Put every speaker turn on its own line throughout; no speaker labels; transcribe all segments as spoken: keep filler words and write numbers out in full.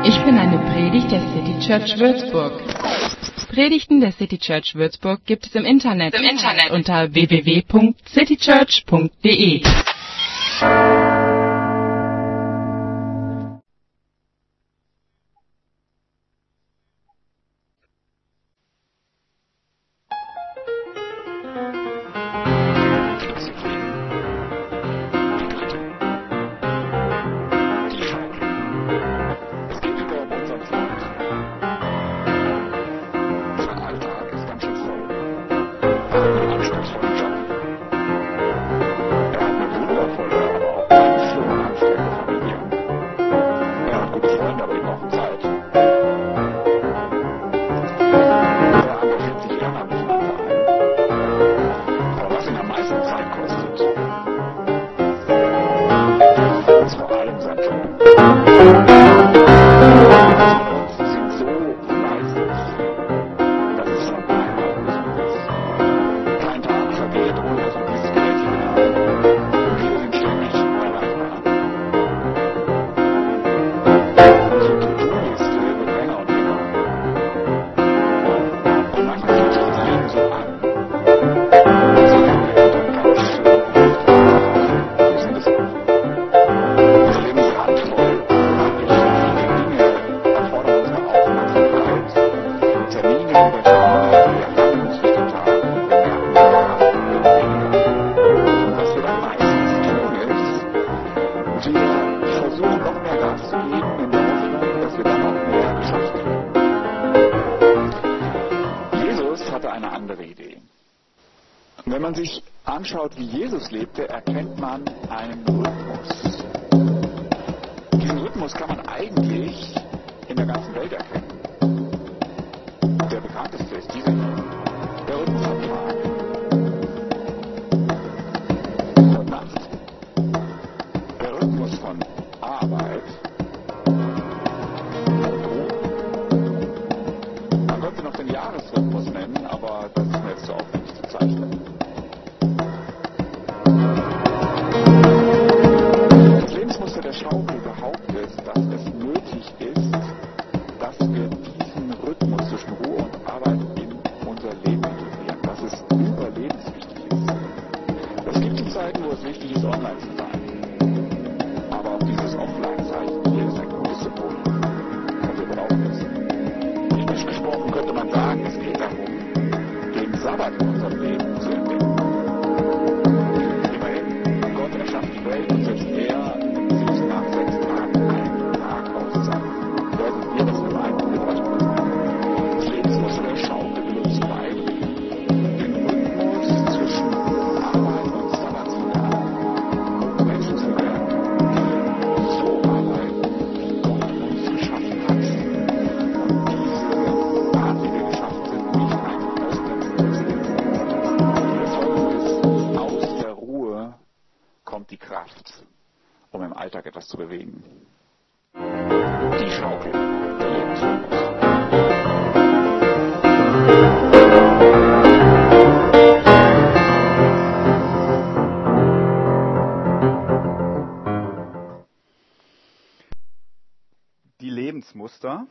Ich bin eine Predigt der City Church Würzburg. Predigten der City Church Würzburg gibt es im Internet, im Internet unter w w w punkt citychurch punkt d e.
Anschaut, wie Jesus lebte, erkennt man einen Rhythmus. Diesen Rhythmus kann man eigentlich in der ganzen Welt erkennen. Der bekannteste ist dieser hier. Der Rhythmus am Tag und Nacht. Der Rhythmus von Arbeit und Ruhe. Man könnte noch den Jahresrhythmus nennen, aber das ist mir jetzt zu aufwendig zu zeichnen. Der Schaukel behauptet, dass es nötig ist, dass wir diesen Rhythmus zwischen Ruhe und Arbeit in unser Leben integrieren, dass es überlebenswichtig ist. Es gibt die Zeiten, wo es wichtig ist, online zu sein. Aber auch dieses Offline-Zeichen hier ist ein gutes Symbol. Und wir brauchen es. Technisch gesprochen könnte man sagen, es geht darum, den Sabbat in unserem Leben zu entdecken. Immerhin, Gott erschafft die Welt und setzt er nach sechs Tagen einen Tag auszahlen. Wer sind wir, das wir meinen? Wir bräuchten das nicht. Das Lebensmuster der Schaukel will uns beibringen, den Rhythmus zwischen Arbeit und Sabbat zu lernen, um Menschen zu werden, die so arbeiten, wie Gott uns geschaffen hat. Und diese Art, wie wir geschaffen sind, nicht einfach ausbremsen müssen. Das Folgende ist, aus der Ruhe kommt die Kraft, um im Alltag etwas zu bewegen. Die Schaukel, der Lebensrhythmus.
Die Lebensmuster,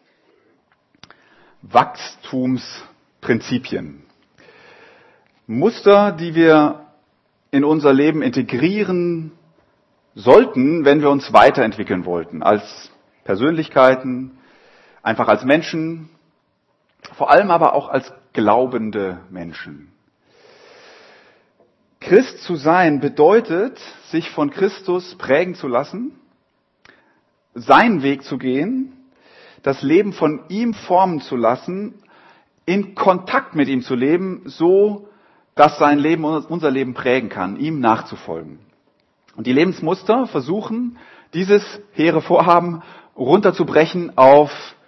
Wachstumsprinzipien. Muster, die wir in unser Leben integrieren sollten, wenn wir uns weiterentwickeln wollten, als Persönlichkeiten, einfach als Menschen, vor allem aber auch als glaubende Menschen. Christ zu sein bedeutet, sich von Christus prägen zu lassen, seinen Weg zu gehen, das Leben von ihm formen zu lassen, in Kontakt mit ihm zu leben, so dass sein Leben unser Leben prägen kann, ihm nachzufolgen. Und die Lebensmuster versuchen, dieses hehre Vorhaben runterzubrechen auf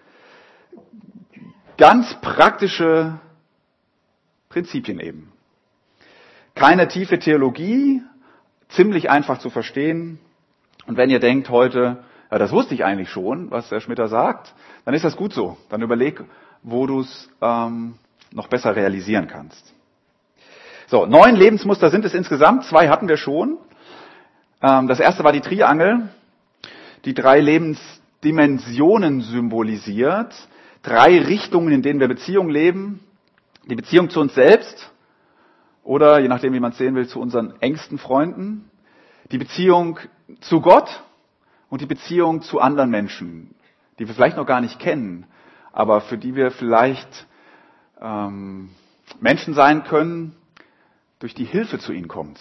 ganz praktische Prinzipien eben. Keine tiefe Theologie, ziemlich einfach zu verstehen. Und wenn ihr denkt heute, ja, das wusste ich eigentlich schon, was der Schmitter sagt, dann ist das gut so. Dann überleg, wo du es ähm, noch besser realisieren kannst. So, neun Lebensmuster sind es insgesamt, zwei hatten wir schon. Ähm, das erste war die Triangel, die drei Lebens Dimensionen symbolisiert, drei Richtungen, in denen wir Beziehungen leben. Die Beziehung zu uns selbst oder, je nachdem wie man es sehen will, zu unseren engsten Freunden. Die Beziehung zu Gott und die Beziehung zu anderen Menschen, die wir vielleicht noch gar nicht kennen, aber für die wir vielleicht ähm, Menschen sein können, durch die Hilfe zu ihnen kommt.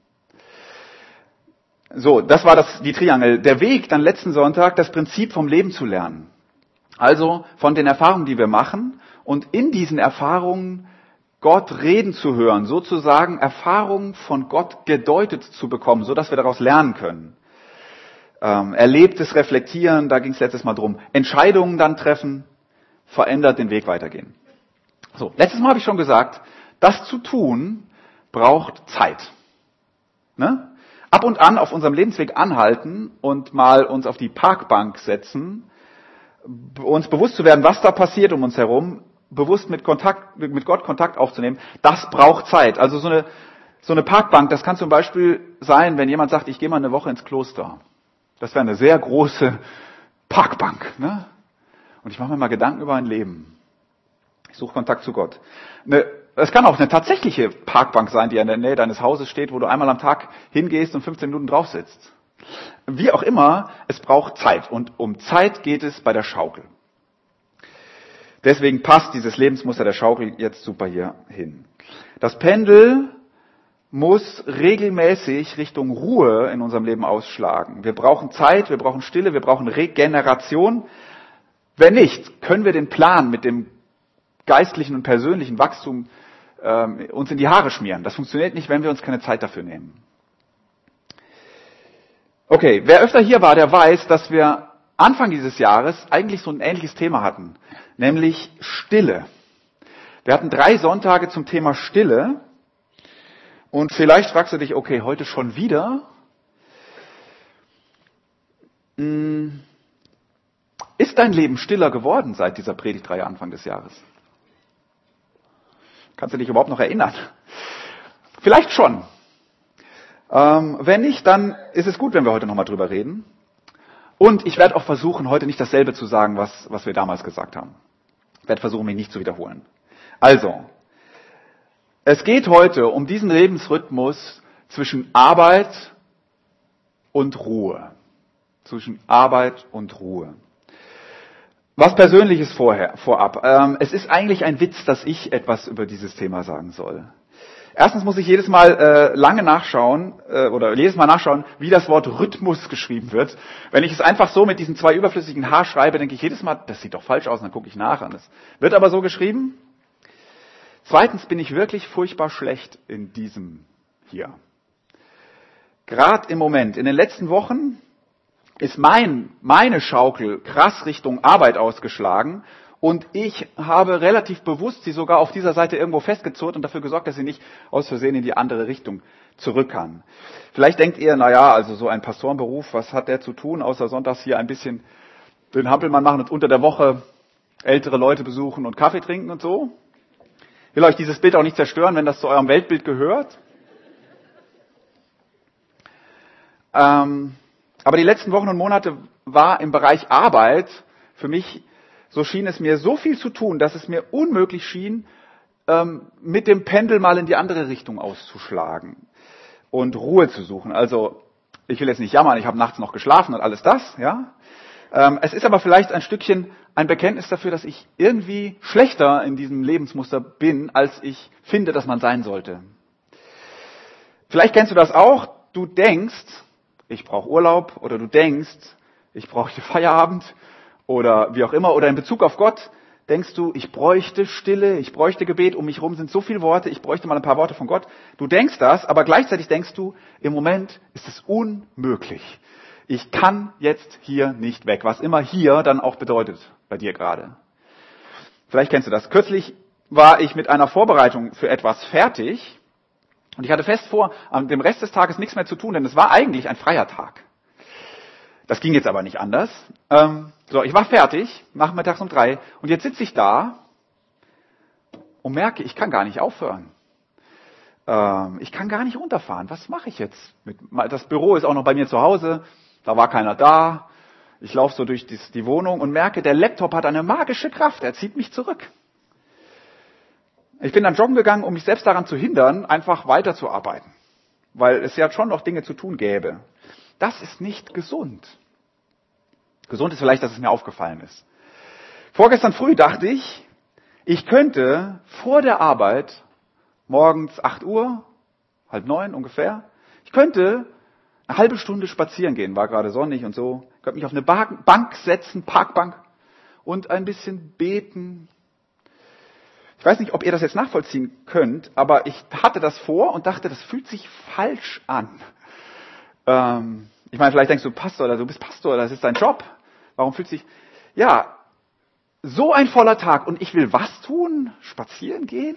So, das war das, die Triangel. Der Weg dann letzten Sonntag, das Prinzip vom Leben zu lernen. Also von den Erfahrungen, die wir machen und in diesen Erfahrungen Gott reden zu hören, sozusagen Erfahrungen von Gott gedeutet zu bekommen, so dass wir daraus lernen können. Ähm, erlebtes Reflektieren, da ging es letztes Mal drum. Entscheidungen dann treffen, verändert den Weg weitergehen. So, letztes Mal habe ich schon gesagt, das zu tun braucht Zeit. Ne? Ab und an auf unserem Lebensweg anhalten und mal uns auf die Parkbank setzen, uns bewusst zu werden, was da passiert um uns herum, bewusst mit Kontakt, mit Gott Kontakt aufzunehmen, das braucht Zeit. Also so eine, so eine Parkbank, das kann zum Beispiel sein, wenn jemand sagt, ich gehe mal eine Woche ins Kloster. Das wäre eine sehr große Parkbank. Ne? Und ich mache mir mal Gedanken über ein Leben. Ich suche Kontakt zu Gott. Eine, es kann auch eine tatsächliche Parkbank sein, die in der Nähe deines Hauses steht, wo du einmal am Tag hingehst und fünfzehn Minuten drauf sitzt. Wie auch immer, es braucht Zeit. Und um Zeit geht es bei der Schaukel. Deswegen passt dieses Lebensmuster der Schaukel jetzt super hier hin. Das Pendel muss regelmäßig Richtung Ruhe in unserem Leben ausschlagen. Wir brauchen Zeit, wir brauchen Stille, wir brauchen Regeneration. Wenn nicht, können wir den Plan mit dem geistlichen und persönlichen Wachstum ähm, uns in die Haare schmieren. Das funktioniert nicht, wenn wir uns keine Zeit dafür nehmen. Okay, wer öfter hier war, der weiß, dass wir Anfang dieses Jahres eigentlich so ein ähnliches Thema hatten, nämlich Stille. Wir hatten drei Sonntage zum Thema Stille und vielleicht fragst du dich, okay, heute schon wieder? Ist dein Leben stiller geworden seit dieser Predigtreihe Anfang des Jahres? Kannst du dich überhaupt noch erinnern? Vielleicht schon. Ähm, wenn nicht, dann ist es gut, wenn wir heute nochmal drüber reden. Und ich werde auch versuchen, heute nicht dasselbe zu sagen, was, was wir damals gesagt haben. Ich werde versuchen, mich nicht zu wiederholen. Also, es geht heute um diesen Lebensrhythmus zwischen Arbeit und Ruhe. Zwischen Arbeit und Ruhe. Was Persönliches vorher, vorab. Ähm, es ist eigentlich ein Witz, dass ich etwas über dieses Thema sagen soll. Erstens muss ich jedes Mal äh, lange nachschauen äh, oder jedes Mal nachschauen, wie das Wort Rhythmus geschrieben wird. Wenn ich es einfach so mit diesen zwei überflüssigen H schreibe, denke ich jedes Mal, das sieht doch falsch aus, und dann gucke ich nach. Und es wird aber so geschrieben. Zweitens bin ich wirklich furchtbar schlecht in diesem hier. Gerade im Moment, in den letzten Wochen ist mein, meine Schaukel krass Richtung Arbeit ausgeschlagen. Und ich habe relativ bewusst sie sogar auf dieser Seite irgendwo festgezurrt und dafür gesorgt, dass sie nicht aus Versehen in die andere Richtung zurück kann. Vielleicht denkt ihr, naja, also so ein Pastorenberuf, was hat der zu tun, außer sonntags hier ein bisschen den Hampelmann machen und unter der Woche ältere Leute besuchen und Kaffee trinken und so? Ich will euch dieses Bild auch nicht zerstören, wenn das zu eurem Weltbild gehört. Ähm, aber die letzten Wochen und Monate war im Bereich Arbeit für mich, so schien es mir, so viel zu tun, dass es mir unmöglich schien, ähm, mit dem Pendel mal in die andere Richtung auszuschlagen und Ruhe zu suchen. Also ich will jetzt nicht jammern, ich habe nachts noch geschlafen und alles das, ja. Ähm, es ist aber vielleicht ein Stückchen ein Bekenntnis dafür, dass ich irgendwie schlechter in diesem Lebensmuster bin, als ich finde, dass man sein sollte. Vielleicht kennst du das auch. Du denkst, ich brauche Urlaub, oder du denkst, ich brauche Feierabend, oder wie auch immer, oder in Bezug auf Gott denkst du, ich bräuchte Stille, ich bräuchte Gebet, um mich herum sind so viele Worte, ich bräuchte mal ein paar Worte von Gott. Du denkst das, aber gleichzeitig denkst du, im Moment ist es unmöglich. Ich kann jetzt hier nicht weg, was immer hier dann auch bedeutet bei dir gerade. Vielleicht kennst du das. Kürzlich war ich mit einer Vorbereitung für etwas fertig und ich hatte fest vor, an dem Rest des Tages nichts mehr zu tun, denn es war eigentlich ein freier Tag. Das ging jetzt aber nicht anders. Ähm, so, ich war fertig, nachmittags um drei, und jetzt sitze ich da und merke, ich kann gar nicht aufhören. Ähm, ich kann gar nicht runterfahren. Was mache ich jetzt? Mit, das Büro ist auch noch bei mir zu Hause, da war keiner da. Ich laufe so durch die Wohnung und merke, der Laptop hat eine magische Kraft. Er zieht mich zurück. Ich bin dann joggen gegangen, um mich selbst daran zu hindern, einfach weiterzuarbeiten. Weil es ja schon noch Dinge zu tun gäbe. Das ist nicht gesund. Gesund ist vielleicht, dass es mir aufgefallen ist. Vorgestern früh dachte ich, ich könnte vor der Arbeit, morgens acht Uhr, halb neun ungefähr, ich könnte eine halbe Stunde spazieren gehen, war gerade sonnig und so. Ich könnte mich auf eine Bank setzen, Parkbank, und ein bisschen beten. Ich weiß nicht, ob ihr das jetzt nachvollziehen könnt, aber ich hatte das vor und dachte, das fühlt sich falsch an. Ähm, ich meine, vielleicht denkst du, Pastor, oder du bist Pastor, das ist dein Job. Warum fühlt sich... Ja, so ein voller Tag und ich will was tun? Spazieren gehen?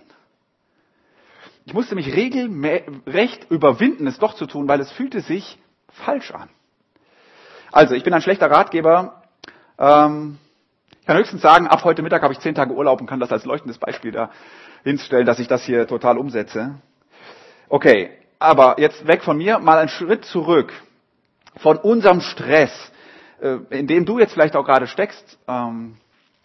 Ich musste mich regelrecht überwinden, es doch zu tun, weil es fühlte sich falsch an. Also, ich bin ein schlechter Ratgeber. Ähm, ich kann höchstens sagen, ab heute Mittag habe ich zehn Tage Urlaub und kann das als leuchtendes Beispiel da hinstellen, dass ich das hier total umsetze. Okay, aber jetzt weg von mir, mal einen Schritt zurück. Von unserem Stress, äh, in dem du jetzt vielleicht auch gerade steckst ähm,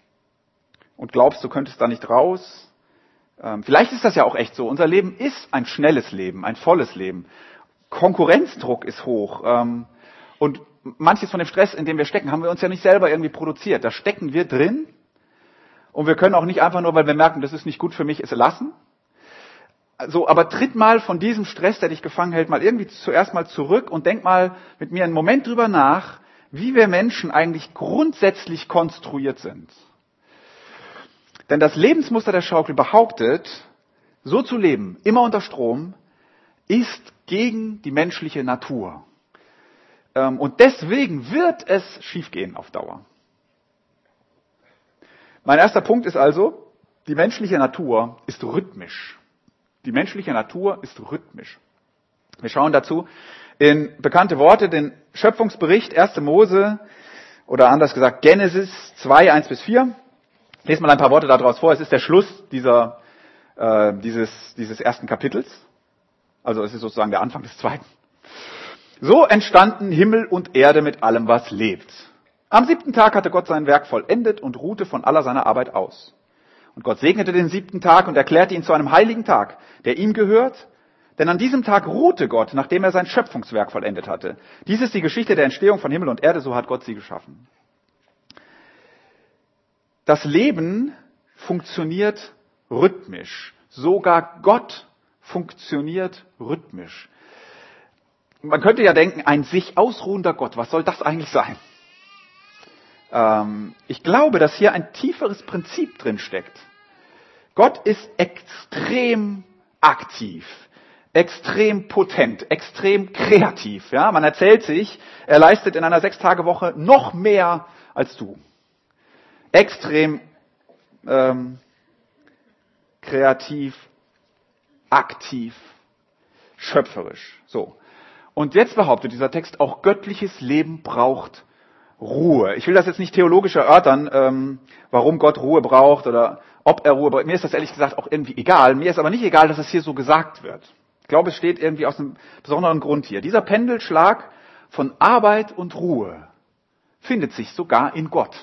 und glaubst, du könntest da nicht raus. Vielleicht ist das ja auch echt so. Unser Leben ist ein schnelles Leben, ein volles Leben. Konkurrenzdruck ist hoch. Und manches von dem Stress, in dem wir stecken, haben wir uns ja nicht selber irgendwie produziert. Da stecken wir drin. Und wir können auch nicht einfach nur, weil wir merken, das ist nicht gut für mich, es lassen. Also, aber tritt mal von diesem Stress, der dich gefangen hält, mal irgendwie zuerst mal zurück und denk mal mit mir einen Moment drüber nach, wie wir Menschen eigentlich grundsätzlich konstruiert sind. Denn das Lebensmuster der Schaukel behauptet, so zu leben, immer unter Strom, ist gegen die menschliche Natur. Und deswegen wird es schiefgehen auf Dauer. Mein erster Punkt ist also, die menschliche Natur ist rhythmisch. Die menschliche Natur ist rhythmisch. Wir schauen dazu in bekannte Worte, den Schöpfungsbericht, erste Mose, oder anders gesagt Genesis zwei, eins bis vier. Ich lese mal ein paar Worte daraus vor. Es ist der Schluss dieser, äh, dieses, dieses ersten Kapitels. Also es ist sozusagen der Anfang des zweiten. So entstanden Himmel und Erde mit allem, was lebt. Am siebten Tag hatte Gott sein Werk vollendet und ruhte von aller seiner Arbeit aus. Und Gott segnete den siebten Tag und erklärte ihn zu einem heiligen Tag, der ihm gehört. Denn an diesem Tag ruhte Gott, nachdem er sein Schöpfungswerk vollendet hatte. Dies ist die Geschichte der Entstehung von Himmel und Erde, so hat Gott sie geschaffen. Das Leben funktioniert rhythmisch. Sogar Gott funktioniert rhythmisch. Man könnte ja denken, ein sich ausruhender Gott, was soll das eigentlich sein? Ähm, ich glaube, dass hier ein tieferes Prinzip drin steckt. Gott ist extrem aktiv, extrem potent, extrem kreativ. Ja? Man erzählt sich, er leistet in einer Sechstagewoche noch mehr als du. Extrem ähm, kreativ, aktiv, schöpferisch. So. Und jetzt behauptet dieser Text, auch göttliches Leben braucht Ruhe. Ich will das jetzt nicht theologisch erörtern, ähm, warum Gott Ruhe braucht oder ob er Ruhe braucht. Mir ist das ehrlich gesagt auch irgendwie egal. Mir ist aber nicht egal, dass es hier so gesagt wird. Ich glaube, es steht irgendwie aus einem besonderen Grund hier. Dieser Pendelschlag von Arbeit und Ruhe findet sich sogar in Gott.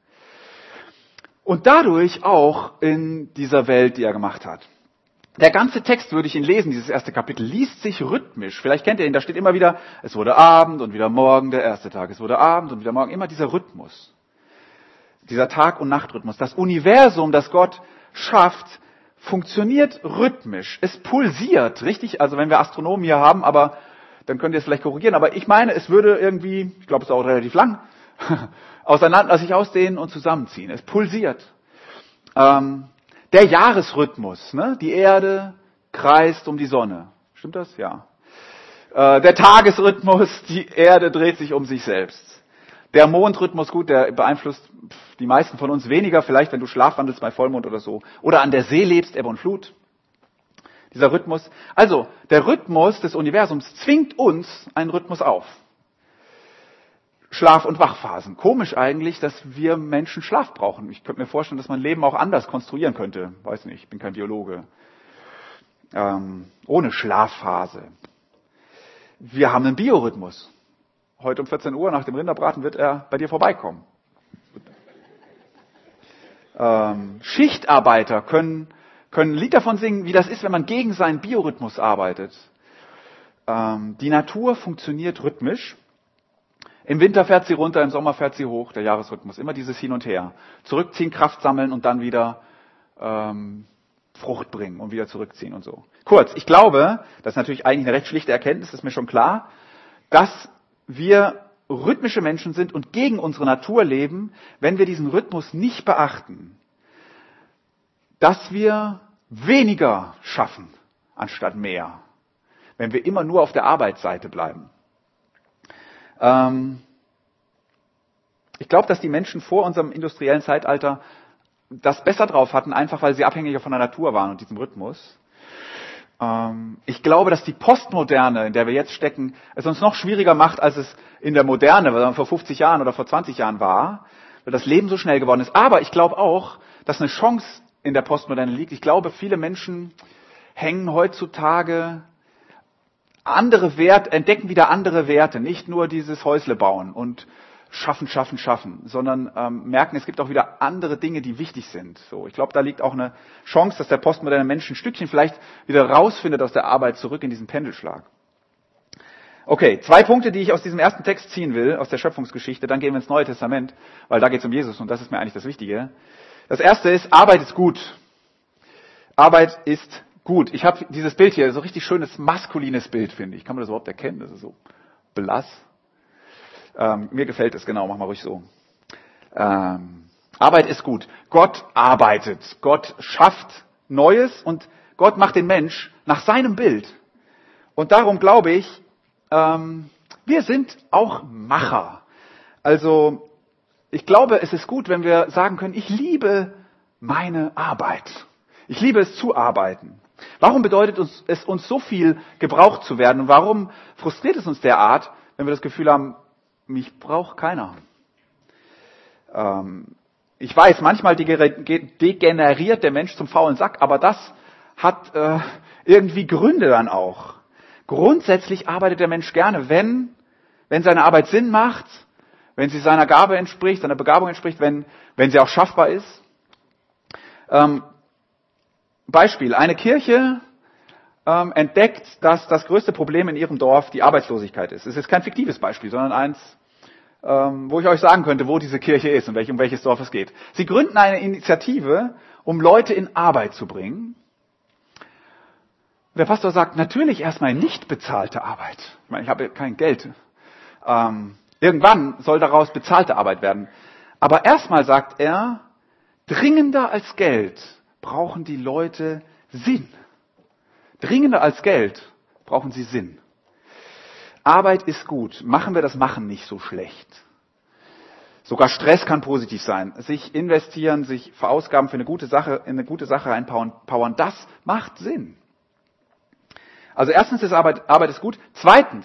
Und dadurch auch in dieser Welt, die er gemacht hat. Der ganze Text, würde ich ihn lesen, dieses erste Kapitel, liest sich rhythmisch. Vielleicht kennt ihr ihn, da steht immer wieder, es wurde Abend und wieder Morgen, der erste Tag. Es wurde Abend und wieder Morgen, immer dieser Rhythmus. Dieser Tag- und Nachtrhythmus. Das Universum, das Gott schafft, funktioniert rhythmisch. Es pulsiert, richtig? Also wenn wir Astronomen hier haben, aber dann könnt ihr es vielleicht korrigieren. Aber ich meine, es würde irgendwie, ich glaube, es ist auch relativ lang, auseinander sich ausdehnen und zusammenziehen. Es pulsiert. Ähm, der Jahresrhythmus, ne? Die Erde kreist um die Sonne. Stimmt das? Ja. Äh, der Tagesrhythmus, die Erde dreht sich um sich selbst. Der Mondrhythmus, gut, der beeinflusst die meisten von uns weniger, vielleicht wenn du schlafwandelst bei Vollmond oder so. Oder an der See lebst, Ebbe und Flut. Dieser Rhythmus. Also, der Rhythmus des Universums zwingt uns einen Rhythmus auf. Schlaf- und Wachphasen. Komisch eigentlich, dass wir Menschen Schlaf brauchen. Ich könnte mir vorstellen, dass man Leben auch anders konstruieren könnte. Weiß nicht, ich bin kein Biologe. Ähm, ohne Schlafphase. Wir haben einen Biorhythmus. heute um vierzehn Uhr nach dem Rinderbraten wird er bei dir vorbeikommen. Ähm, Schichtarbeiter können, können ein Lied davon singen, wie das ist, wenn man gegen seinen Biorhythmus arbeitet. Ähm, die Natur funktioniert rhythmisch. Im Winter fährt sie runter, im Sommer fährt sie hoch, der Jahresrhythmus. Immer dieses Hin und Her. Zurückziehen, Kraft sammeln und dann wieder ähm, Frucht bringen und wieder zurückziehen und so. Kurz, ich glaube, das ist natürlich eigentlich eine recht schlichte Erkenntnis, ist mir schon klar, dass wir rhythmische Menschen sind und gegen unsere Natur leben, wenn wir diesen Rhythmus nicht beachten. Dass wir weniger schaffen, anstatt mehr. Wenn wir immer nur auf der Arbeitsseite bleiben. Ähm, ich glaube, dass die Menschen vor unserem industriellen Zeitalter das besser drauf hatten, einfach weil sie abhängiger von der Natur waren und diesem Rhythmus. Ähm, ich glaube, dass die Postmoderne, in der wir jetzt stecken, es uns noch schwieriger macht, als es in der Moderne, weil vor fünfzig Jahren oder vor zwanzig Jahren war, weil das Leben so schnell geworden ist. Aber ich glaube auch, dass eine Chance in der Postmoderne liegt. Ich glaube, viele Menschen hängen heutzutage andere Werte, entdecken wieder andere Werte, nicht nur dieses Häusle bauen und schaffen, schaffen, schaffen, sondern ähm, merken, es gibt auch wieder andere Dinge, die wichtig sind. So, ich glaube, da liegt auch eine Chance, dass der postmoderne Mensch ein Stückchen vielleicht wieder rausfindet aus der Arbeit zurück in diesen Pendelschlag. Okay, zwei Punkte, die ich aus diesem ersten Text ziehen will, aus der Schöpfungsgeschichte, dann gehen wir ins Neue Testament, weil da geht es um Jesus und das ist mir eigentlich das Wichtige. Das erste ist, Arbeit ist gut. Arbeit ist gut. Ich habe dieses Bild hier, so richtig schönes maskulines Bild, finde ich. Kann man das überhaupt erkennen? Das ist so blass. Ähm, mir gefällt es, genau, mach mal ruhig so. Ähm, Arbeit ist gut. Gott arbeitet. Gott schafft Neues und Gott macht den Mensch nach seinem Bild. Und darum glaube ich, ähm, wir sind auch Macher. Also, ich glaube, es ist gut, wenn wir sagen können, ich liebe meine Arbeit. Ich liebe es zu arbeiten. Warum bedeutet es uns so viel, gebraucht zu werden? Und warum frustriert es uns derart, wenn wir das Gefühl haben, mich braucht keiner? Ähm, ich weiß, manchmal degeneriert der Mensch zum faulen Sack, aber das hat äh, irgendwie Gründe dann auch. Grundsätzlich arbeitet der Mensch gerne, wenn, wenn seine Arbeit Sinn macht, wenn sie seiner Gabe entspricht, seiner Begabung entspricht, wenn, wenn sie auch schaffbar ist. Ähm, Beispiel, eine Kirche ähm, entdeckt, dass das größte Problem in ihrem Dorf die Arbeitslosigkeit ist. Es ist kein fiktives Beispiel, sondern eins, ähm, wo ich euch sagen könnte, wo diese Kirche ist und welch, um welches Dorf es geht. Sie gründen eine Initiative, um Leute in Arbeit zu bringen. Der Pastor sagt, natürlich erstmal nicht bezahlte Arbeit. Ich meine, ich habe kein Geld. Ähm, irgendwann soll daraus bezahlte Arbeit werden. Aber erstmal sagt er, dringender als Geld brauchen die Leute Sinn. Dringender als Geld brauchen sie Sinn. Arbeit ist gut. Machen wir das Machen nicht so schlecht. Sogar Stress kann positiv sein. Sich investieren, sich verausgaben für eine gute Sache, in eine gute Sache reinpowern, das macht Sinn. Also erstens ist Arbeit, Arbeit ist gut. Zweitens,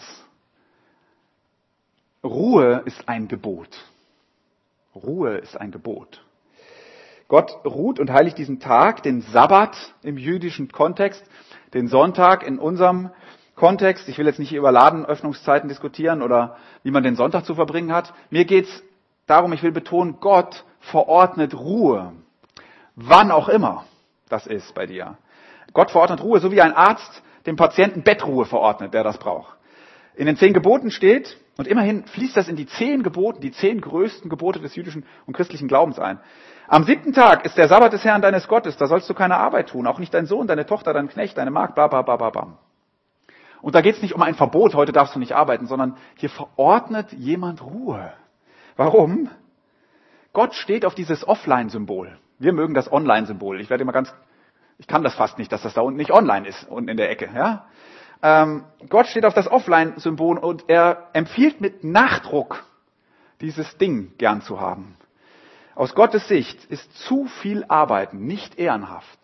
Ruhe ist ein Gebot. Ruhe ist ein Gebot. Gott ruht und heiligt diesen Tag, den Sabbat im jüdischen Kontext, den Sonntag in unserem Kontext. Ich will jetzt nicht über Ladenöffnungszeiten diskutieren oder wie man den Sonntag zu verbringen hat. Mir geht's darum, ich will betonen, Gott verordnet Ruhe. Wann auch immer das ist bei dir. Gott verordnet Ruhe, so wie ein Arzt dem Patienten Bettruhe verordnet, der das braucht. In den zehn Geboten steht, und immerhin fließt das in die zehn Gebote, die zehn größten Gebote des jüdischen und christlichen Glaubens ein. Am siebten Tag ist der Sabbat des Herrn deines Gottes, da sollst du keine Arbeit tun, auch nicht dein Sohn, deine Tochter, dein Knecht, deine Magd, bla bla bla bla bla. Und da geht es nicht um ein Verbot, heute darfst du nicht arbeiten, sondern hier verordnet jemand Ruhe. Warum? Gott steht auf dieses Offline-Symbol. Wir mögen das Online-Symbol. Ich werde immer ganz, ich kann das fast nicht, dass das da unten nicht online ist, unten in der Ecke. Ja? Ähm, Gott steht auf das Offline-Symbol und er empfiehlt mit Nachdruck, dieses Ding gern zu haben. Aus Gottes Sicht ist zu viel Arbeiten nicht ehrenhaft.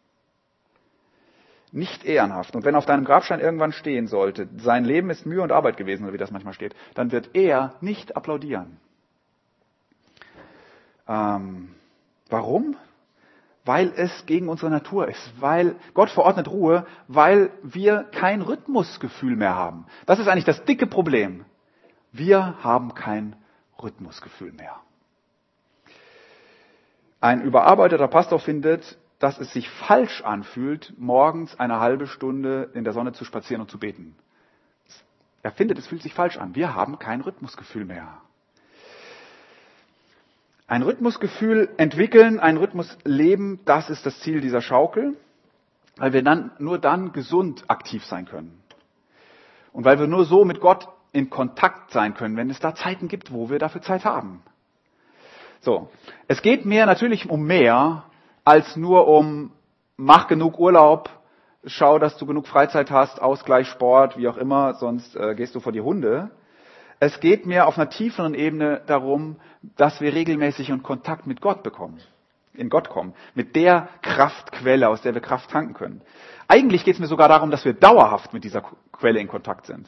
Nicht ehrenhaft. Und wenn auf deinem Grabstein irgendwann stehen sollte, sein Leben ist Mühe und Arbeit gewesen, oder wie das manchmal steht, dann wird er nicht applaudieren. Ähm, warum? Weil es gegen unsere Natur ist. Weil Gott verordnet Ruhe, weil wir kein Rhythmusgefühl mehr haben. Das ist eigentlich das dicke Problem. Wir haben kein Rhythmusgefühl mehr. Ein überarbeiteter Pastor findet, dass es sich falsch anfühlt, morgens eine halbe Stunde in der Sonne zu spazieren und zu beten. Er findet, es fühlt sich falsch an. Wir haben kein Rhythmusgefühl mehr. Ein Rhythmusgefühl entwickeln, ein Rhythmus leben, das ist das Ziel dieser Schaukel, weil wir dann nur dann gesund aktiv sein können. Und weil wir nur so mit Gott in Kontakt sein können, wenn es da Zeiten gibt, wo wir dafür Zeit haben. So, es geht mir natürlich um mehr als nur um mach genug Urlaub, schau, dass du genug Freizeit hast, Ausgleich, Sport, wie auch immer, sonst äh, gehst du vor die Hunde. Es geht mir auf einer tieferen Ebene darum, dass wir regelmäßig in Kontakt mit Gott bekommen, in Gott kommen, mit der Kraftquelle, aus der wir Kraft tanken können. Eigentlich geht es mir sogar darum, dass wir dauerhaft mit dieser Quelle in Kontakt sind.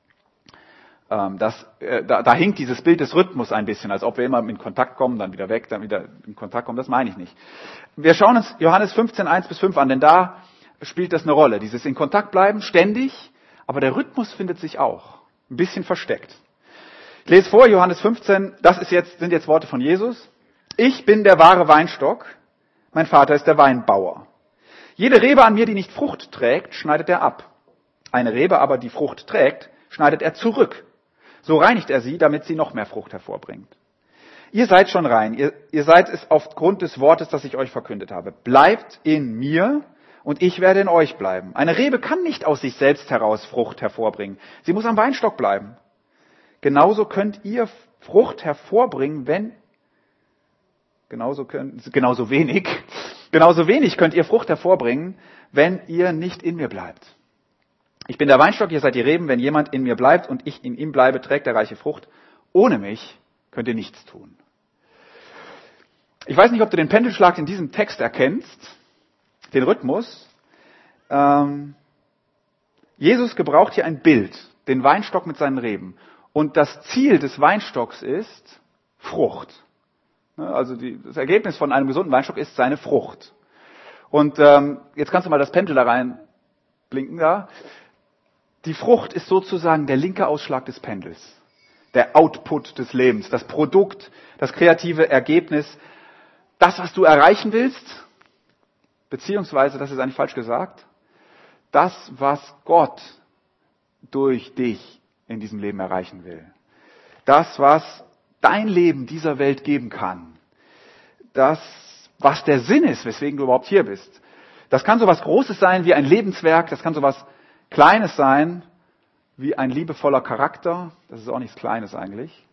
Ähm, das, äh, da, da hinkt dieses Bild des Rhythmus ein bisschen, als ob wir immer in Kontakt kommen, dann wieder weg, dann wieder in Kontakt kommen. Das meine ich nicht. Wir schauen uns Johannes fünfzehn, eins bis fünf an, denn da spielt das eine Rolle. Dieses in Kontakt bleiben, ständig, aber der Rhythmus findet sich auch. Ein bisschen versteckt. Ich lese vor, Johannes fünfzehn, das ist jetzt, sind jetzt Worte von Jesus. Ich bin der wahre Weinstock, mein Vater ist der Weinbauer. Jede Rebe an mir, die nicht Frucht trägt, schneidet er ab. Eine Rebe aber, die Frucht trägt, schneidet er zurück. So reinigt er sie, damit sie noch mehr Frucht hervorbringt. Ihr seid schon rein, ihr, ihr seid es aufgrund des Wortes, das ich euch verkündet habe. Bleibt in mir und ich werde in euch bleiben. Eine Rebe kann nicht aus sich selbst heraus Frucht hervorbringen. Sie muss am Weinstock bleiben. Genauso könnt ihr Frucht hervorbringen, wenn, genauso könnt, genauso wenig, genauso wenig könnt ihr Frucht hervorbringen, wenn ihr nicht in mir bleibt. Ich bin der Weinstock, ihr seid die Reben. Wenn jemand in mir bleibt und ich in ihm bleibe, trägt er reiche Frucht. Ohne mich könnt ihr nichts tun. Ich weiß nicht, ob du den Pendelschlag in diesem Text erkennst, den Rhythmus. Ähm, Jesus gebraucht hier ein Bild, den Weinstock mit seinen Reben. Und das Ziel des Weinstocks ist Frucht. Also die, das Ergebnis von einem gesunden Weinstock ist seine Frucht. Und ähm, jetzt kannst du mal das Pendel da rein blinken da. Die Frucht ist sozusagen der linke Ausschlag des Pendels. Der Output des Lebens, das Produkt, das kreative Ergebnis. Das, was du erreichen willst, beziehungsweise, das ist eigentlich falsch gesagt, das, was Gott durch dich in diesem Leben erreichen will. Das, was dein Leben dieser Welt geben kann. Das, was der Sinn ist, weswegen du überhaupt hier bist. Das kann so was Großes sein wie ein Lebenswerk, das kann so was Kleines sein wie ein liebevoller Charakter. Das ist auch nichts Kleines eigentlich.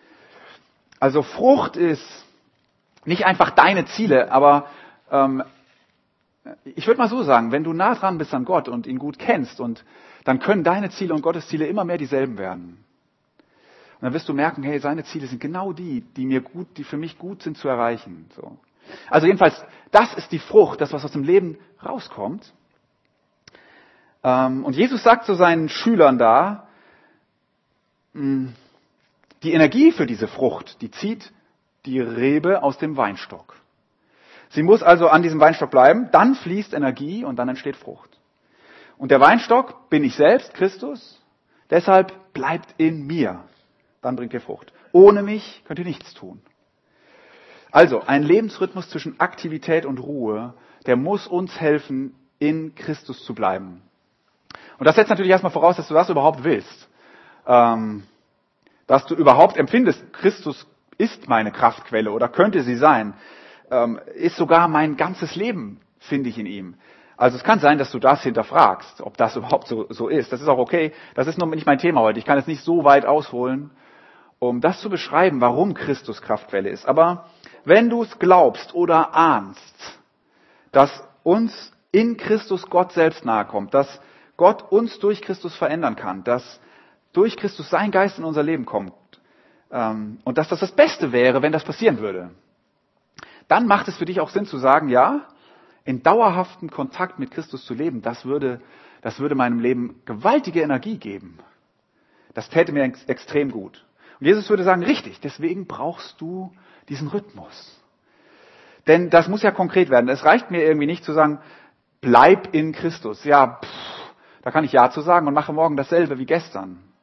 Also Frucht ist nicht einfach deine Ziele, aber ähm, ich würde mal so sagen, wenn du nah dran bist an Gott und ihn gut kennst, und dann können deine Ziele und Gottes Ziele immer mehr dieselben werden. Und dann wirst du merken, hey, seine Ziele sind genau die, die mir gut, die für mich gut sind zu erreichen. So. Also jedenfalls, das ist die Frucht, das, was aus dem Leben rauskommt. Und Jesus sagt zu seinen Schülern da, die Energie für diese Frucht, die zieht die Rebe aus dem Weinstock. Sie muss also an diesem Weinstock bleiben, dann fließt Energie und dann entsteht Frucht. Und der Weinstock bin ich selbst, Christus, deshalb bleibt in mir, dann bringt ihr Frucht. Ohne mich könnt ihr nichts tun. Also ein Lebensrhythmus zwischen Aktivität und Ruhe, der muss uns helfen, in Christus zu bleiben. Und das setzt natürlich erstmal voraus, dass du das überhaupt willst. Ähm, dass du überhaupt empfindest, Christus ist meine Kraftquelle oder könnte sie sein. Ähm, ist sogar mein ganzes Leben, finde ich in ihm. Also es kann sein, dass du das hinterfragst, ob das überhaupt so, so ist. Das ist auch okay. Das ist nur nicht mein Thema heute. Ich kann jetzt nicht so weit ausholen, um das zu beschreiben, warum Christus Kraftquelle ist. Aber wenn du es glaubst oder ahnst, dass uns in Christus Gott selbst nahe kommt, dass Gott uns durch Christus verändern kann, dass durch Christus sein Geist in unser Leben kommt ähm, und dass das das Beste wäre, wenn das passieren würde, dann macht es für dich auch Sinn zu sagen, ja, in dauerhaften Kontakt mit Christus zu leben, das würde, das würde meinem Leben gewaltige Energie geben. Das täte mir ex- extrem gut. Und Jesus würde sagen, richtig, deswegen brauchst du diesen Rhythmus. Denn das muss ja konkret werden. Es reicht mir irgendwie nicht zu sagen, bleib in Christus. Ja, pff, da kann ich Ja zu sagen und mache morgen dasselbe wie gestern.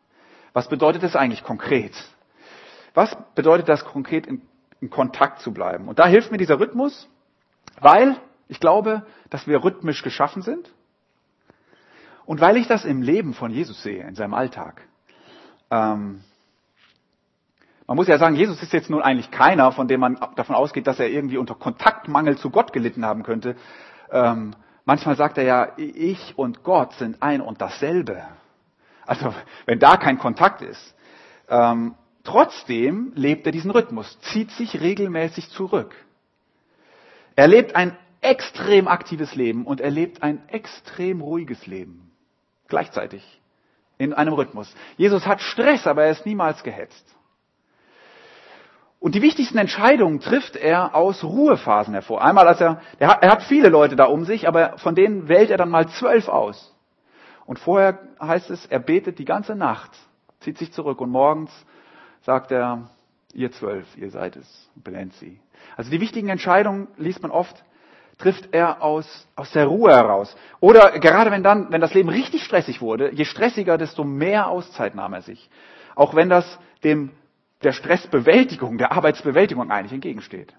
Was bedeutet das eigentlich konkret? Was bedeutet das konkret, in, in Kontakt zu bleiben? Und da hilft mir dieser Rhythmus, weil ich glaube, dass wir rhythmisch geschaffen sind und weil ich das im Leben von Jesus sehe, in seinem Alltag. Ähm, man muss ja sagen, Jesus ist jetzt nun eigentlich keiner, von dem man davon ausgeht, dass er irgendwie unter Kontaktmangel zu Gott gelitten haben könnte. Ähm, manchmal sagt er ja, ich und Gott sind ein und dasselbe. Also wenn da kein Kontakt ist. Ähm, trotzdem lebt er diesen Rhythmus, zieht sich regelmäßig zurück. Er lebt ein extrem aktives Leben und er lebt ein extrem ruhiges Leben. Gleichzeitig. In einem Rhythmus. Jesus hat Stress, aber er ist niemals gehetzt. Und die wichtigsten Entscheidungen trifft er aus Ruhephasen hervor. Einmal, als er, er hat, er hat viele Leute da um sich, aber von denen wählt er dann mal zwölf aus. Und vorher heißt es, er betet die ganze Nacht, zieht sich zurück und morgens sagt er, ihr zwölf, ihr seid es, benennt sie. Also die wichtigen Entscheidungen, liest man oft, trifft er aus, aus der Ruhe heraus. Oder gerade wenn dann, wenn das Leben richtig stressig wurde, je stressiger, desto mehr Auszeit nahm er sich. Auch wenn das dem, der Stressbewältigung, der Arbeitsbewältigung eigentlich entgegensteht.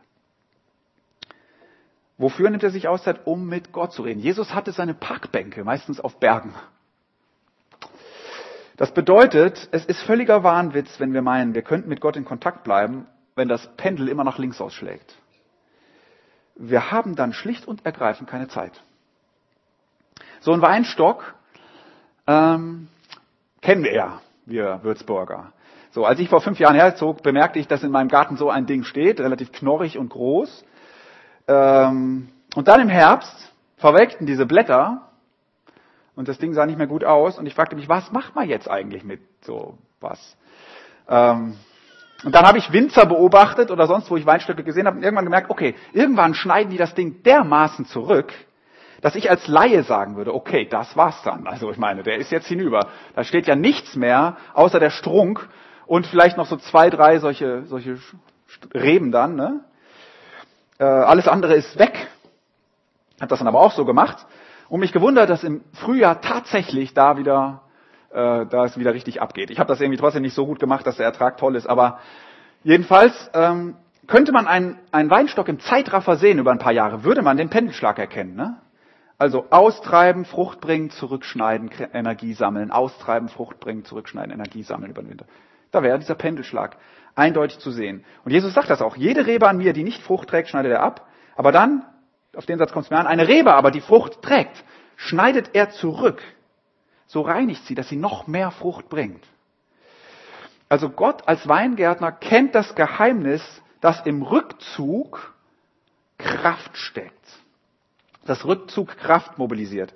Wofür nimmt er sich Auszeit? Um mit Gott zu reden. Jesus hatte seine Parkbänke, meistens auf Bergen. Das bedeutet, es ist völliger Wahnwitz, wenn wir meinen, wir könnten mit Gott in Kontakt bleiben, wenn das Pendel immer nach links ausschlägt. Wir haben dann schlicht und ergreifend keine Zeit. So ein Weinstock ähm, kennen wir ja, wir Würzburger. So, als ich vor fünf Jahren herzog, bemerkte ich, dass in meinem Garten so ein Ding steht, relativ knorrig und groß. Ähm, und dann im Herbst verwelkten diese Blätter und das Ding sah nicht mehr gut aus. Und ich fragte mich, was macht man jetzt eigentlich mit so was? Ähm, und dann habe ich Winzer beobachtet oder sonst, wo ich Weinstöcke gesehen habe und irgendwann gemerkt, okay, irgendwann schneiden die das Ding dermaßen zurück, dass ich als Laie sagen würde, okay, das war's dann. Also ich meine, der ist jetzt hinüber. Da steht ja nichts mehr, außer der Strunk und vielleicht noch so zwei, drei solche, solche Reben dann. Ne? Äh, alles andere ist weg. Hab das dann aber auch so gemacht und mich gewundert, dass im Frühjahr tatsächlich da wieder, äh, da es wieder richtig abgeht. Ich habe das irgendwie trotzdem nicht so gut gemacht, dass der Ertrag toll ist, aber jedenfalls ähm, könnte man einen, einen Weinstock im Zeitraffer sehen über ein paar Jahre, würde man den Pendelschlag erkennen. Ne? Also austreiben, Frucht bringen, zurückschneiden, Energie sammeln, austreiben, Frucht bringen, zurückschneiden, Energie sammeln über den Winter. Da wäre dieser Pendelschlag eindeutig zu sehen. Und Jesus sagt das auch. Jede Rebe an mir, die nicht Frucht trägt, schneidet er ab. Aber dann, auf den Satz kommt es mir an, eine Rebe aber, die Frucht trägt, schneidet er zurück. So reinigt sie, dass sie noch mehr Frucht bringt. Also Gott als Weingärtner kennt das Geheimnis, dass im Rückzug Kraft steckt. Das Rückzug Kraft mobilisiert.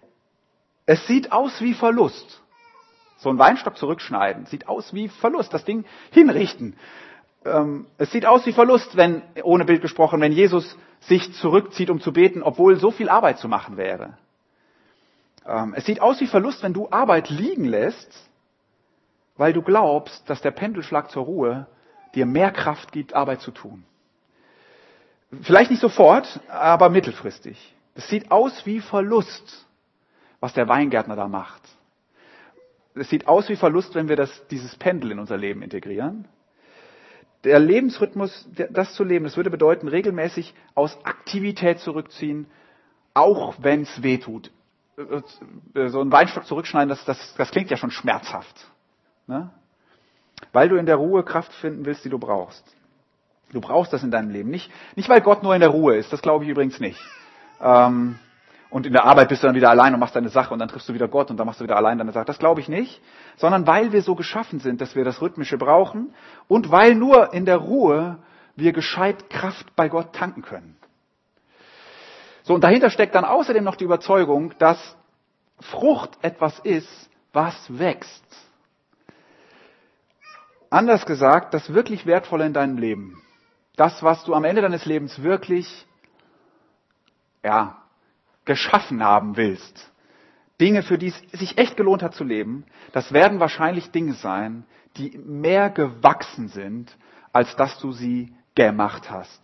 Es sieht aus wie Verlust. So einen Weinstock zurückschneiden, sieht aus wie Verlust. Das Ding hinrichten. Ähm, es sieht aus wie Verlust, wenn, ohne Bild gesprochen, wenn Jesus sich zurückzieht, um zu beten, obwohl so viel Arbeit zu machen wäre. Ähm, es sieht aus wie Verlust, wenn du Arbeit liegen lässt, weil du glaubst, dass der Pendelschlag zur Ruhe dir mehr Kraft gibt, Arbeit zu tun. Vielleicht nicht sofort, aber mittelfristig. Es sieht aus wie Verlust, was der Weingärtner da macht. Es sieht aus wie Verlust, wenn wir das, dieses Pendel in unser Leben integrieren. Der Lebensrhythmus, das zu leben, das würde bedeuten, regelmäßig aus Aktivität zurückziehen, auch wenn es weh tut. So einen Weinstock zurückschneiden, das, das, das klingt ja schon schmerzhaft. Ne? Weil du in der Ruhe Kraft finden willst, die du brauchst. Du brauchst das in deinem Leben. Nicht, nicht weil Gott nur in der Ruhe ist, das glaube ich übrigens nicht. Ähm, und in der Arbeit bist du dann wieder allein und machst deine Sache und dann triffst du wieder Gott und dann machst du wieder allein deine Sache. Das glaube ich nicht. Sondern weil wir so geschaffen sind, dass wir das Rhythmische brauchen und weil nur in der Ruhe wir gescheit Kraft bei Gott tanken können. So, und dahinter steckt dann außerdem noch die Überzeugung, dass Frucht etwas ist, was wächst. Anders gesagt, das wirklich Wertvolle in deinem Leben. Das, was du am Ende deines Lebens wirklich, ja, geschaffen haben willst. Dinge, für die es sich echt gelohnt hat zu leben, das werden wahrscheinlich Dinge sein, die mehr gewachsen sind, als dass du sie gemacht hast.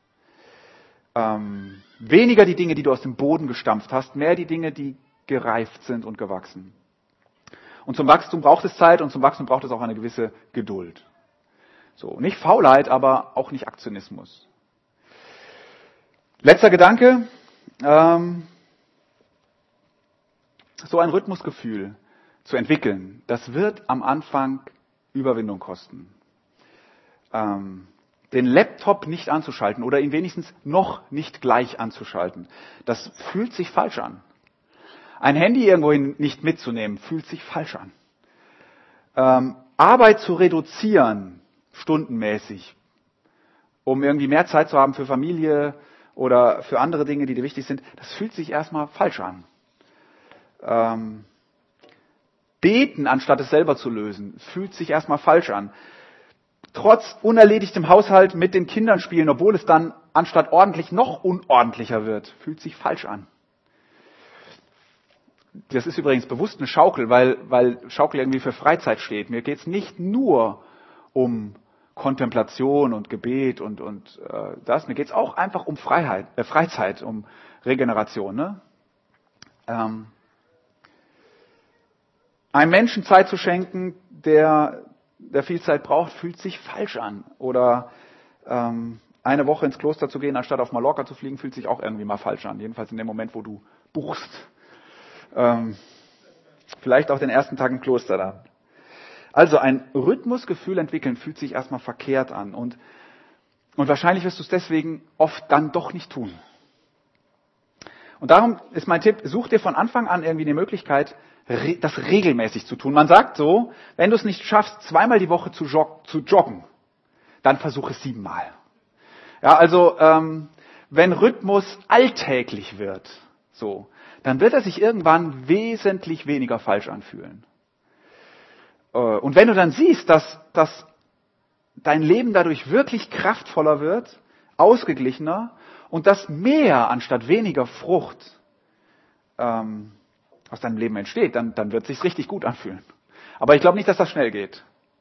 Ähm, weniger die Dinge, die du aus dem Boden gestampft hast, mehr die Dinge, die gereift sind und gewachsen. Und zum Wachstum braucht es Zeit und zum Wachstum braucht es auch eine gewisse Geduld. So, nicht Faulheit, aber auch nicht Aktionismus. Letzter Gedanke. Ähm, so ein Rhythmusgefühl zu entwickeln, das wird am Anfang Überwindung kosten. Ähm, den Laptop nicht anzuschalten oder ihn wenigstens noch nicht gleich anzuschalten, das fühlt sich falsch an. Ein Handy irgendwohin nicht mitzunehmen, fühlt sich falsch an. Ähm, Arbeit zu reduzieren, stundenmäßig, um irgendwie mehr Zeit zu haben für Familie oder für andere Dinge, die dir wichtig sind, das fühlt sich erstmal falsch an. Ähm, beten, anstatt es selber zu lösen, fühlt sich erstmal falsch an. Trotz unerledigtem Haushalt mit den Kindern spielen, obwohl es dann anstatt ordentlich noch unordentlicher wird, fühlt sich falsch an. Das ist übrigens bewusst eine Schaukel, weil, weil Schaukel irgendwie für Freizeit steht. Mir geht es nicht nur um Kontemplation und Gebet und, und äh, das. Mir geht es auch einfach um Freiheit, äh, Freizeit, um Regeneration. Ne? Ähm, einem Menschen Zeit zu schenken, der, der viel Zeit braucht, fühlt sich falsch an. Oder ähm, eine Woche ins Kloster zu gehen, anstatt auf Mallorca zu fliegen, fühlt sich auch irgendwie mal falsch an. Jedenfalls in dem Moment, wo du buchst. Ähm, vielleicht auch den ersten Tag im Kloster da. Also ein Rhythmusgefühl entwickeln fühlt sich erstmal verkehrt an und, und wahrscheinlich wirst du es deswegen oft dann doch nicht tun. Und darum ist mein Tipp, such dir von Anfang an irgendwie eine Möglichkeit, das regelmäßig zu tun. Man sagt so, wenn du es nicht schaffst, zweimal die Woche zu, jog- zu joggen, dann versuch es siebenmal. Ja, also ähm, wenn Rhythmus alltäglich wird, so, dann wird er sich irgendwann wesentlich weniger falsch anfühlen. Und wenn du dann siehst, dass, dass dein Leben dadurch wirklich kraftvoller wird, ausgeglichener und dass mehr anstatt weniger Frucht ähm, aus deinem Leben entsteht, dann, dann wird es sich richtig gut anfühlen. Aber ich glaube nicht, dass das schnell geht.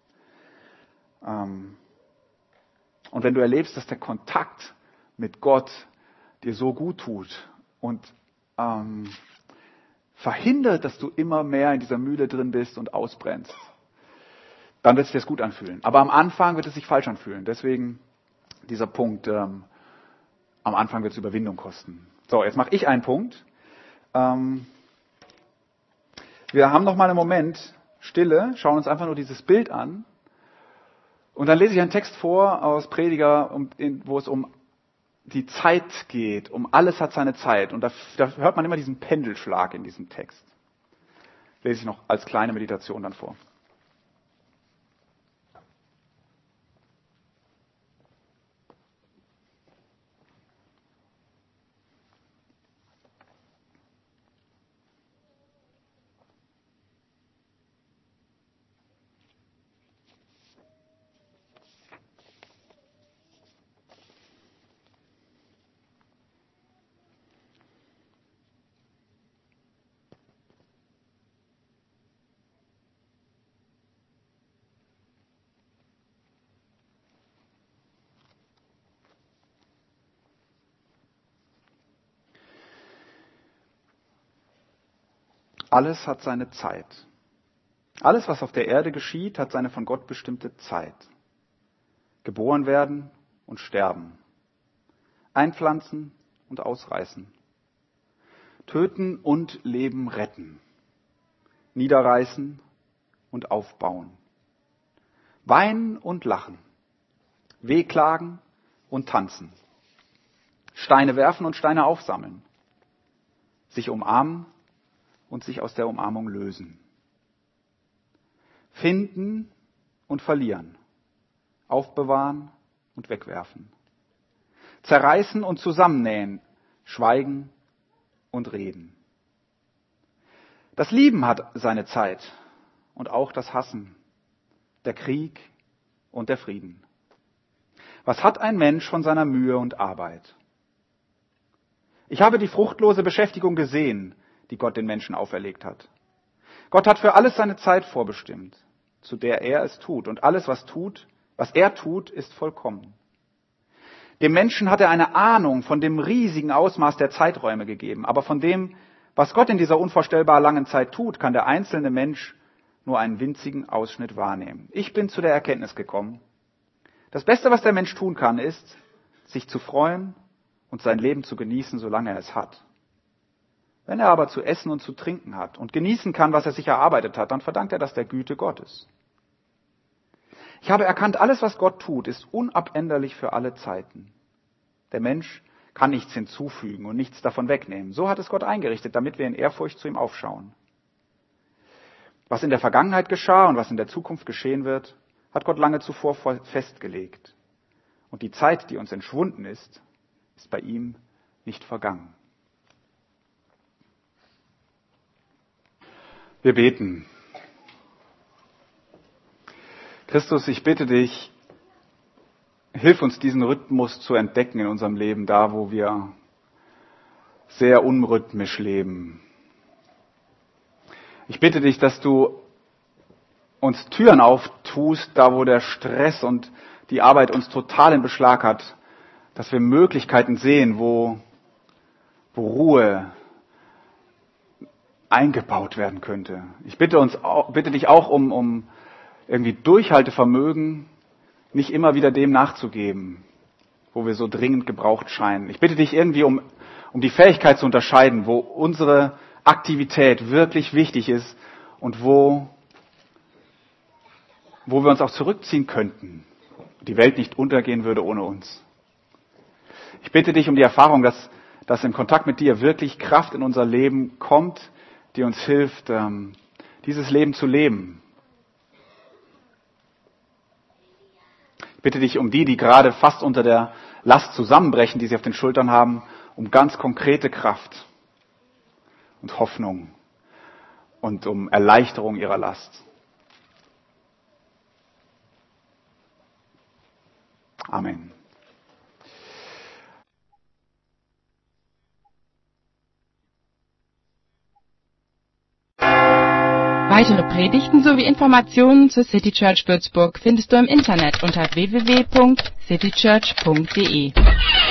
Ähm, und wenn du erlebst, dass der Kontakt mit Gott dir so gut tut und ähm, verhindert, dass du immer mehr in dieser Mühle drin bist und ausbrennst, dann wird es dir das gut anfühlen. Aber am Anfang wird es sich falsch anfühlen. Deswegen dieser Punkt, ähm, am Anfang wird es Überwindung kosten. So, jetzt mache ich einen Punkt. Ähm, wir haben noch mal einen Moment Stille, schauen uns einfach nur dieses Bild an. Und dann lese ich einen Text vor aus Prediger, um, in, wo es um die Zeit geht. Um alles hat seine Zeit. Und da, da hört man immer diesen Pendelschlag in diesem Text. Lese ich noch als kleine Meditation dann vor. Alles hat seine Zeit. Alles, was auf der Erde geschieht, hat seine von Gott bestimmte Zeit. Geboren werden und sterben. Einpflanzen und ausreißen. Töten und Leben retten. Niederreißen und aufbauen. Weinen und lachen. Wehklagen und tanzen. Steine werfen und Steine aufsammeln. Sich umarmen und sich aus der Umarmung lösen. Finden und verlieren. Aufbewahren und wegwerfen. Zerreißen und zusammennähen. Schweigen und reden. Das Lieben hat seine Zeit und auch das Hassen, der Krieg und der Frieden. Was hat ein Mensch von seiner Mühe und Arbeit? Ich habe die fruchtlose Beschäftigung gesehen, die Gott den Menschen auferlegt hat. Gott hat für alles seine Zeit vorbestimmt, zu der er es tut. Und alles, was tut, was er tut, ist vollkommen. Dem Menschen hat er eine Ahnung von dem riesigen Ausmaß der Zeiträume gegeben. Aber von dem, was Gott in dieser unvorstellbar langen Zeit tut, kann der einzelne Mensch nur einen winzigen Ausschnitt wahrnehmen. Ich bin zu der Erkenntnis gekommen, das Beste, was der Mensch tun kann, ist, sich zu freuen und sein Leben zu genießen, solange er es hat. Wenn er aber zu essen und zu trinken hat und genießen kann, was er sich erarbeitet hat, dann verdankt er das der Güte Gottes. Ich habe erkannt, alles, was Gott tut, ist unabänderlich für alle Zeiten. Der Mensch kann nichts hinzufügen und nichts davon wegnehmen. So hat es Gott eingerichtet, damit wir in Ehrfurcht zu ihm aufschauen. Was in der Vergangenheit geschah und was in der Zukunft geschehen wird, hat Gott lange zuvor festgelegt. Und die Zeit, die uns entschwunden ist, ist bei ihm nicht vergangen. Wir beten. Christus, ich bitte dich, hilf uns diesen Rhythmus zu entdecken in unserem Leben, da wo wir sehr unrhythmisch leben. Ich bitte dich, dass du uns Türen auftust, da wo der Stress und die Arbeit uns total in Beschlag hat, dass wir Möglichkeiten sehen, wo, wo Ruhe eingebaut werden könnte. Ich bitte uns, bitte dich auch um, um irgendwie Durchhaltevermögen, nicht immer wieder dem nachzugeben, wo wir so dringend gebraucht scheinen. Ich bitte dich irgendwie um, um die Fähigkeit zu unterscheiden, wo unsere Aktivität wirklich wichtig ist und wo, wo wir uns auch zurückziehen könnten. Die Welt nicht untergehen würde ohne uns. Ich bitte dich um die Erfahrung, dass, dass im Kontakt mit dir wirklich Kraft in unser Leben kommt, die uns hilft, dieses Leben zu leben. Ich bitte dich um die, die gerade fast unter der Last zusammenbrechen, die sie auf den Schultern haben, um ganz konkrete Kraft und Hoffnung und um Erleichterung ihrer Last. Amen.
Weitere Predigten sowie Informationen zur City Church Würzburg findest du im Internet unter w w w punkt city church punkt d e.